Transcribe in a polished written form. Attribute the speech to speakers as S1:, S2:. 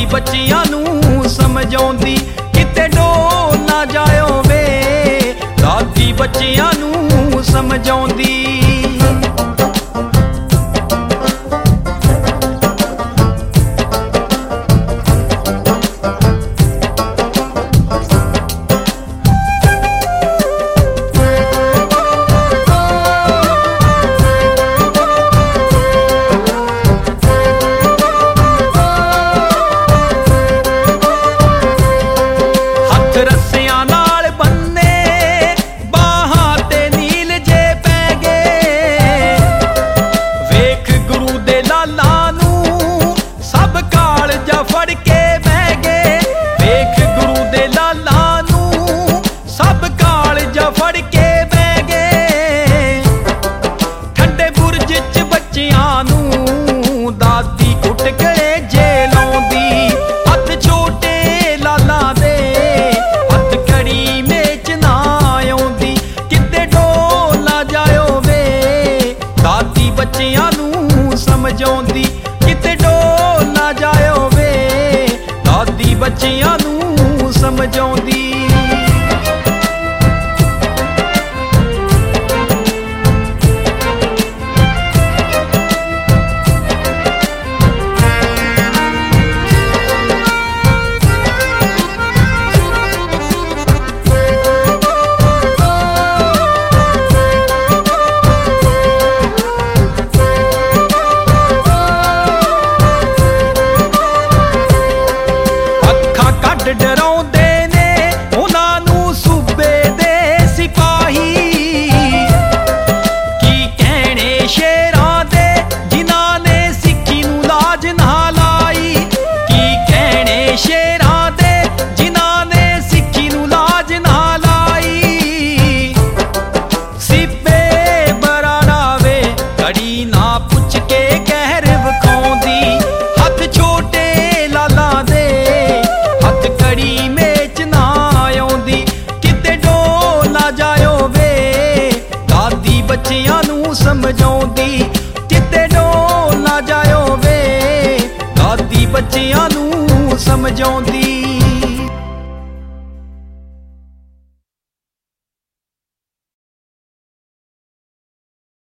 S1: ਬੱਚਿਆਂ ਨੂੰ ਸਮਝਾਉਂਦੀ ਕਿਤੇ ਡੋਲ ਨਾ ਜਾਇਓ ਵੇ। ਦਾਦੀ ਬੱਚਿਆਂ ਨੂੰ ਸਮਝਾਉਂਦੀ। ਰੱਸਿਆਂ ਨਾਲ ਬੰਨੇ ਬਾਹਾਂ ਤੇ ਨੀਲ ਜੇ ਪੈ ਗਏ। ਵੇਖ ਗੁਰੂ ਦੇ ਲਾਲਾਂ ਨੂੰ ਸਭ ਕਾਲਜਾ ਫੜ ਕੇ ਬਹਿ ਗਏ। ਵੇਖ ਗੁਰੂ ਦੇ ਲਾਲਾਂ ਨੂੰ ਸਭ ਕਾਲਜਾ ਫੜ ਕੇ ਬਹਿ ਗਏ। ਠੰਡੇ ਬੁਰਜ 'ਚ ਬੱਚਿਆਂ ਨੂੰ ਦਾਦੀ ਕੁੱਟ ਕੇ ਜੇ ਲਾਉਂਦੀ। ਹੱਥ ਛੋਟੇ ਲਾਲਾਂ ਦੇ ਬੱਚਿਆਂ ਨੂੰ ਸਮਝਾਉਂਦੀ ਕਿਤੇ ਡੋਲ ਨਾ ਜਾਇਓ ਵੇ। ਦਾਦੀ ਬੱਚਿਆਂ ਨੂੰ ਸਮਝਾਉਂਦੀ। ਡਰਾਉਂਦੇ ਨੇ ਉਹਨਾਂ ਨੂੰ ਸੂਬੇ ਦੇ ਸਿਪਾਹੀ। ਕੀ ਕਹਿਣੇ ਸ਼ੇਰਾਂ ਦੇ ਜਿਨ੍ਹਾਂ ਨੇ ਸਿੱਖੀ ਨੂੰ ਲਾਜ ਨਾ ਲਾਈ। ਕੀ ਕਹਿਣੇ ਸ਼ੇਰਾਂ ਦੇ ਜਿਨ੍ਹਾਂ ਨੇ ਸਿੱਖੀ ਨੂੰ ਲਾਜ ਨਾ ਲਾਈ। ਸਿੱਪੇ ਬਰਾੜਾ ਵੇ ਘੜੀ ਨਾ ਪੁੱਛ ਕੇ ਕਹਿਰ ਵਿਖਾਉਂਦੀ। ਹੱਥ ਛੋਟੇ ਲਾਲਾਂ ਦੇ ਕੜੀ ਮੇਚ ਨਾ ਆਉਂਦੀ ਕਿਤੇ ਡੋਲ ਨਾ ਜਾਇਓ ਵੇ। ਦਾਦੀ ਬੱਚਿਆਂ ਨੂੰ ਸਮਝਾਉਂਦੀ ਕਿਤੇ ਡੋਲ ਨਾ ਜਾਇਓ ਵੇ। ਦਾਦੀ ਬੱਚਿਆਂ ਨੂੰ ਸਮਝਾਉਂਦੀ।